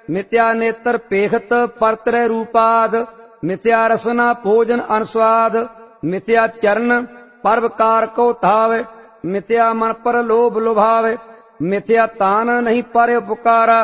मिथ्या नेत्र पेखत परतरे रूपाद, मिथ्या रसना भोजन अनुस्वाद, मिथ्या चरण पर्वकार को धावे, मिथ्या मन पर लोभ लुभावे, मिथ्या तान नहीं पर उपकारा,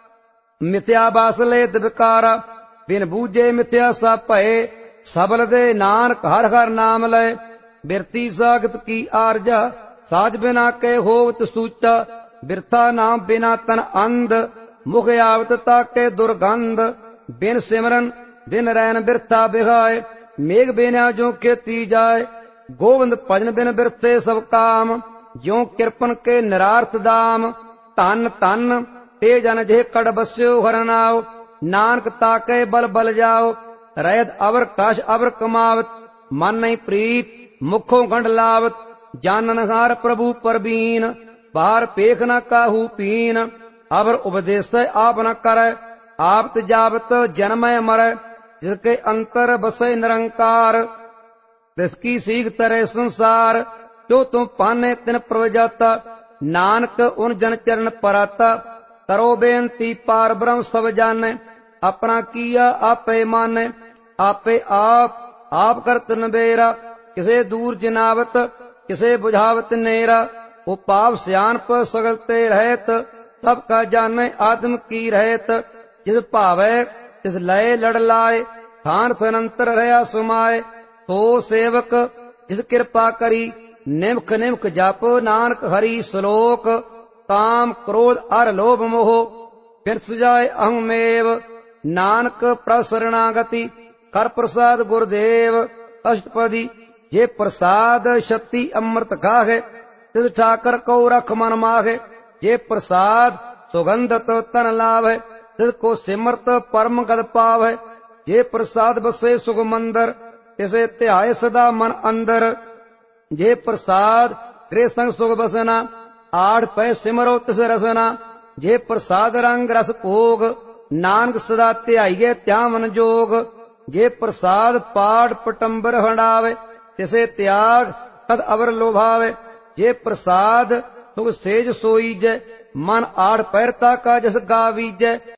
मिथ्या बासले दिवकारा, बिन बूझे मिथ्या सब भये, सबल दे नानक हर हर नाम लय, बिरती सागत की आरजा, साज बिना के होवत सूचा, बिरथा नाम बिना तन अंध, मुख आवत ताके दुर्गंध, बिन सिमरन दिन रैन बिरथा बिघाए, मेघ बिना जो खेती जाए, गोविंद भजन बिन बिरथे सब काम, ज्यों किरपन के निरार्थ दाम, धन धन ते जन जे कड़ बस्यो हर नाव, नानक ताके बल बल जाओ, रहत अवर काश अवर कमावत, मन नहीं प्रीत मुखों गंढ लावत, जानन हार प्रभु परबीन, बाहर पेख न काहू पीन, अवर उपदेश आप न करे, आप जावत जन्मय मरै, जिसके अंतर बसे निरंकार, तिसकी सीख तरे संसार, जो तुम पाने तिन प्रवजाता, नानक उन जन चरण पराता, करो बेनती पार ब्रह्म सब जाने, अपना किया आपे माने, आपे आप करत नबेरा, किसे दूर जिनावत किसे बुझावत नेरा, वो पाप सियानप सगलते रहत, सबका जाने आत्म की रहत, जिस भावै तिस लय लड़ लाए, थान सनंतर रहा सुमाए, तो सेवक जिस कृपा करी, निमख निमख जप नानक हरि श्लोक, काम क्रोध अर लोभ मोह बिरस जाए अहमेव, नानक प्रसरणागति कर प्रसाद गुरुदेव, अष्टपदी जे प्रसाद शक्ति अमृत गाहे, तिस ठाकर को रख मन माहे, जे प्रसाद सुगंधत तन लाभे, तिसको सिमरत परम गद पावै, जे प्रसाद बसे सुख मंदर, तिसे ध्याय सदा मन अंदर, जे प्रसाद गृह संग सुख बसना, आठ पै सिमरो तिस रसना, जे प्रसाद रंग रस भोग, नानक सदा ध्याइये त्यावन जोग, जे प्रसाद पाठ पटंबर हंडावे, तिसे त्याग तद अवर लोभावे, जे प्रसाद सुख सेज सोईजै, मन आठ पैरता का जस गावीजै।